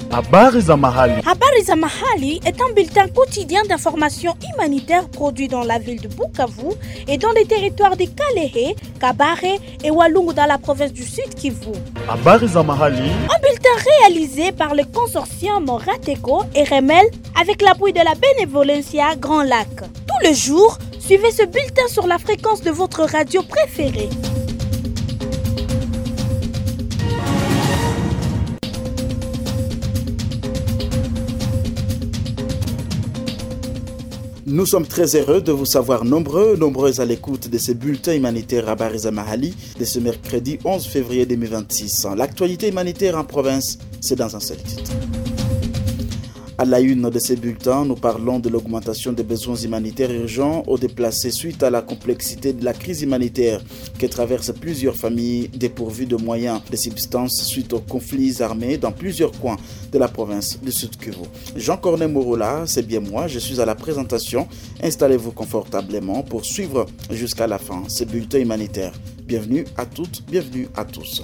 Habari za mahali. Habari za mahali est un bulletin quotidien d'information humanitaire produit dans la ville de Bukavu et dans les territoires de Kalehe, Kabare et Walungu dans la province du Sud Kivu. Habari za mahali. Un bulletin réalisé par le consortium Rateco et Remel avec l'appui de la Benevolencia Grand Lac. Tous les jours, suivez ce bulletin sur la fréquence de votre radio préférée. Nous sommes très heureux de vous savoir nombreux à l'écoute de ce bulletin humanitaire Habari za Mahali de ce mercredi 11 février 2026. L'actualité humanitaire en province, c'est dans un seul titre. À la une de ces bulletins, nous parlons de l'augmentation des besoins humanitaires urgents aux déplacés suite à la complexité de la crise humanitaire que traversent plusieurs familles dépourvues de moyens de subsistance suite aux conflits armés dans plusieurs coins de la province du Sud Kivu. Jean-Corné Mouroula, c'est bien moi, je suis à la présentation. Installez-vous confortablement pour suivre jusqu'à la fin ce bulletin humanitaire. Bienvenue à toutes, bienvenue à tous.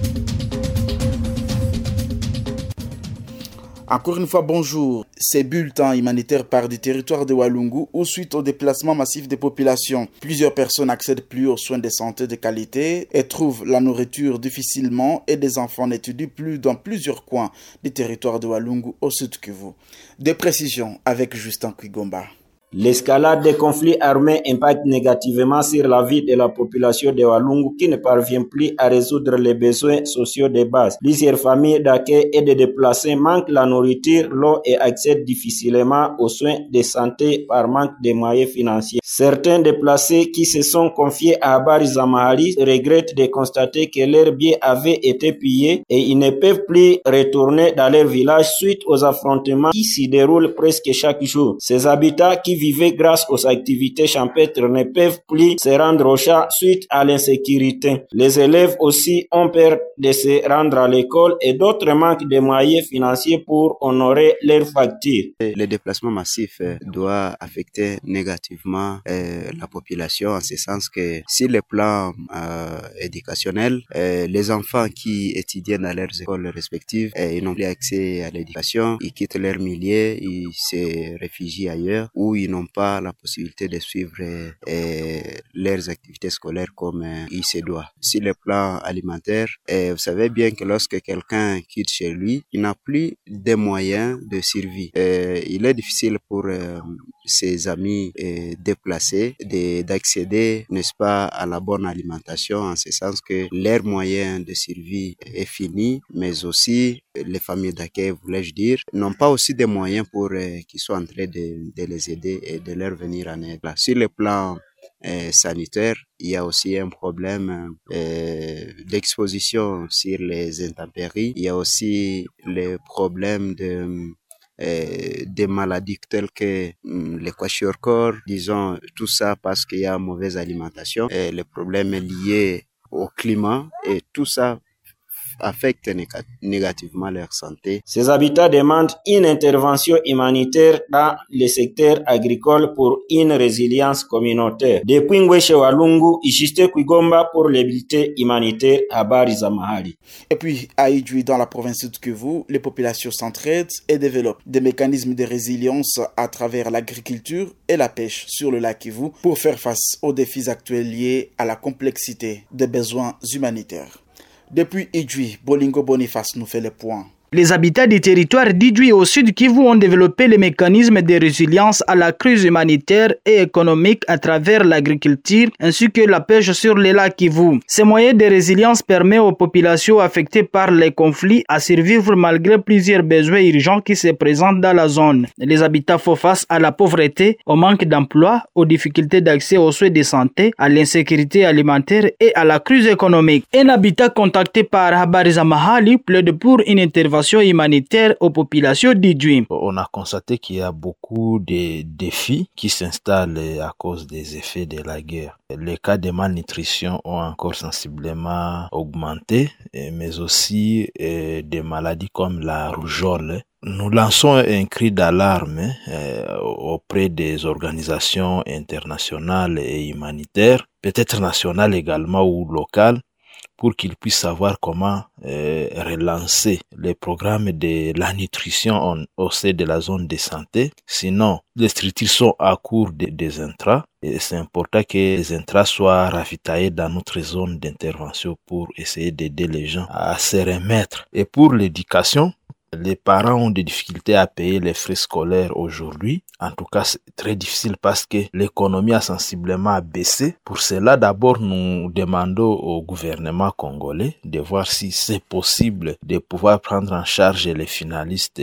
Encore une fois, bonjour. Ces bulletins humanitaires partent du territoire de Walungu où, suite au déplacement massif des populations, plusieurs personnes n'accèdent plus aux soins de santé de qualité et trouvent la nourriture difficilement et des enfants n'étudient plus dans plusieurs coins du territoire de Walungu au Sud Kivu. Des précisions avec Justin Kwigomba. L'escalade des conflits armés impacte négativement sur la vie de la population de Walungu qui ne parvient plus à résoudre les besoins sociaux de base. Plusieurs familles d'accueil et de déplacés manquent la nourriture, l'eau et accèdent difficilement aux soins de santé par manque de moyens financiers. Certains déplacés qui se sont confiés à Habari za Mahali regrettent de constater que leurs biens avaient été pillés et ils ne peuvent plus retourner dans leur village suite aux affrontements qui s'y déroulent presque chaque jour. Ces habitats qui vivaient grâce aux activités champêtres ne peuvent plus se rendre au champ suite à l'insécurité. Les élèves aussi ont peur de se rendre à l'école et d'autres manquent de moyens financiers pour honorer leurs factures. Le déplacement massif doit affecter négativement la population en ce sens que sur le plan éducationnel, les enfants qui étudient dans leurs écoles respectives, ils n'ont plus accès à l'éducation, ils quittent leur milieu, ils se réfugient ailleurs où ils n'ont pas la possibilité de suivre leurs activités scolaires comme il se doit. Sur le plan alimentaire, vous savez bien que lorsque quelqu'un quitte chez lui, il n'a plus de moyens de survie. Il est difficile pour ses amis déplacés d'accéder, n'est-ce pas, à la bonne alimentation en ce sens que leur moyen de survie est fini, mais aussi les familles d'accueil, voulais-je dire, n'ont pas aussi des moyens pour qu'ils soient en train de les aider et de leur venir en aide. Sur le plan sanitaire, il y a aussi un problème d'exposition sur les intempéries. Il y a aussi le problème des maladies telles que les kwashiorkor, disons tout ça parce qu'il y a mauvaise alimentation, et les problèmes liés au climat et tout ça affectent négativement leur santé. Ces habitats demandent une intervention humanitaire dans le secteur agricole pour une résilience communautaire. Depuis Ngweshe Walungu, Justin Kwigomba pour les bulletins humanitaires Habari za Mahali. Et puis, à Idjwi, dans la province de Kivu, les populations s'entraident et développent des mécanismes de résilience à travers l'agriculture et la pêche sur le lac Kivu pour faire face aux défis actuels liés à la complexité des besoins humanitaires. Depuis Idjwi, Bolingo Boniface nous fait le point. Les habitants du territoire d'Idjwi au sud Kivu ont développé les mécanismes de résilience à la crise humanitaire et économique à travers l'agriculture ainsi que la pêche sur les lacs Kivu. Ces moyens de résilience permettent aux populations affectées par les conflits à survivre malgré plusieurs besoins urgents qui se présentent dans la zone. Les habitants font face à la pauvreté, au manque d'emploi, aux difficultés d'accès aux soins de santé, à l'insécurité alimentaire et à la crise économique. Un habitant contacté par Habari za Mahali plaide pour une intervention humanitaire aux populations d'Idjwi. On a constaté qu'il y a beaucoup de défis qui s'installent à cause des effets de la guerre. Les cas de malnutrition ont encore sensiblement augmenté, mais aussi des maladies comme la rougeole. Nous lançons un cri d'alarme auprès des organisations internationales et humanitaires, peut-être nationales également ou locales, pour qu'ils puissent savoir comment relancer les programmes de la nutrition au sein de la zone de santé. Sinon, les structures sont à court des intrants et c'est important que les intrants soient ravitaillés dans notre zone d'intervention pour essayer d'aider les gens à se remettre. Et pour l'éducation, les parents ont des difficultés à payer les frais scolaires aujourd'hui. En tout cas, c'est très difficile parce que l'économie a sensiblement baissé. Pour cela, d'abord, nous demandons au gouvernement congolais de voir si c'est possible de pouvoir prendre en charge les finalistes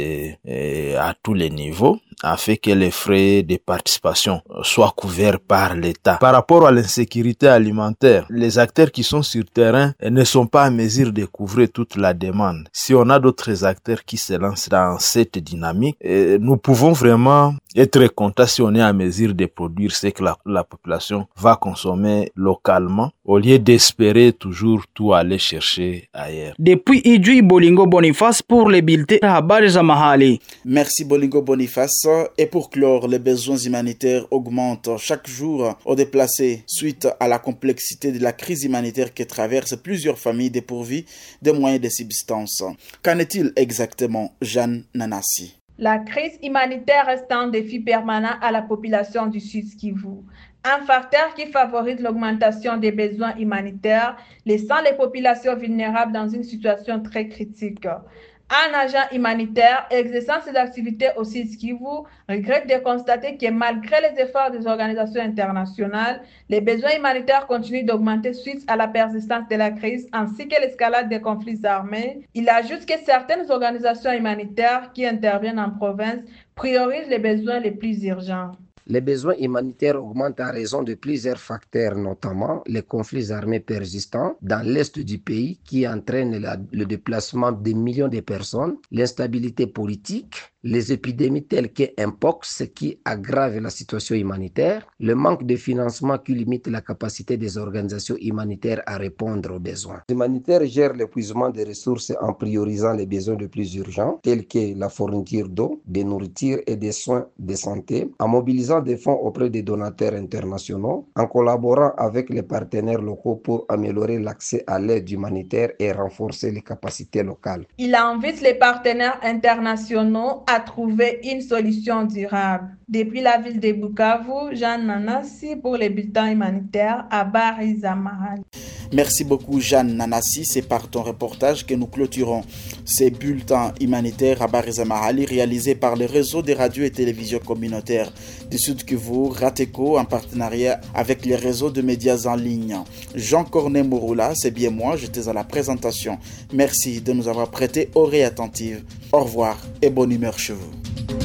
à tous les niveaux, afin que les frais de participation soient couverts par l'État. Par rapport à l'insécurité alimentaire, les acteurs qui sont sur terrain ne sont pas en mesure de couvrir toute la demande. Si on a d'autres acteurs qui se lancent dans cette dynamique, nous pouvons vraiment être contents si on est en mesure de produire ce que la population va consommer localement, au lieu d'espérer toujours tout aller chercher ailleurs. Depuis Idjui, Bolingo Boniface pour les bulletins Habari za Mahali. Merci Bolingo Boniface. Et pour clore, les besoins humanitaires augmentent chaque jour aux déplacés suite à la complexité de la crise humanitaire que traversent plusieurs familles dépourvues de moyens de subsistance. Qu'en est-il exactement, Jeanne Nanassi? La crise humanitaire reste un défi permanent à la population du Sud Kivu. Un facteur qui favorise l'augmentation des besoins humanitaires, laissant les populations vulnérables dans une situation très critique. Un agent humanitaire exerçant ses activités au Sud Kivu regrette de constater que malgré les efforts des organisations internationales, les besoins humanitaires continuent d'augmenter suite à la persistance de la crise ainsi que l'escalade des conflits armés. Il ajoute que certaines organisations humanitaires qui interviennent en province priorisent les besoins les plus urgents. Les besoins humanitaires augmentent en raison de plusieurs facteurs, notamment les conflits armés persistants dans l'est du pays qui entraînent le déplacement de millions de personnes, l'instabilité politique, les épidémies telles que Mpox qui aggravent la situation humanitaire, le manque de financement qui limite la capacité des organisations humanitaires à répondre aux besoins. Les humanitaires gèrent l'épuisement des ressources en priorisant les besoins les plus urgents, tels que la fourniture d'eau, de nourriture et des soins de santé, en mobilisant des fonds auprès des donateurs internationaux, en collaborant avec les partenaires locaux pour améliorer l'accès à l'aide humanitaire et renforcer les capacités locales. Il invite les partenaires internationaux à trouver une solution durable. Depuis la ville de Bukavu, Jeanne Nanassi pour les bulletins humanitaires à Habari za Mahali. Merci beaucoup Jeanne Nanassi, c'est par ton reportage que nous clôturons ces bulletins humanitaires à Habari za Mahali réalisés par le réseau des radios et télévisions communautaires du Sud Kivu, Rateco, en partenariat avec les réseaux de médias en ligne. Jean-Corné Mouroula, c'est bien moi, j'étais à la présentation. Merci de nous avoir prêté oreille attentive. Au revoir et bonne humeur chez vous.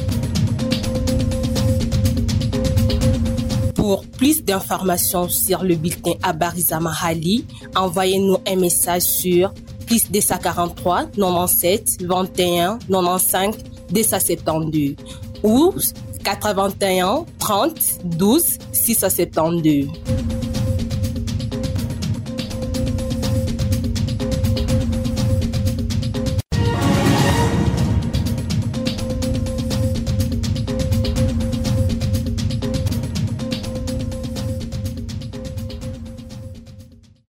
Pour plus d'informations sur le bulletin Habari za Mahali, envoyez-nous un message sur +243 97 21 95 272 ou 81 30 12 672.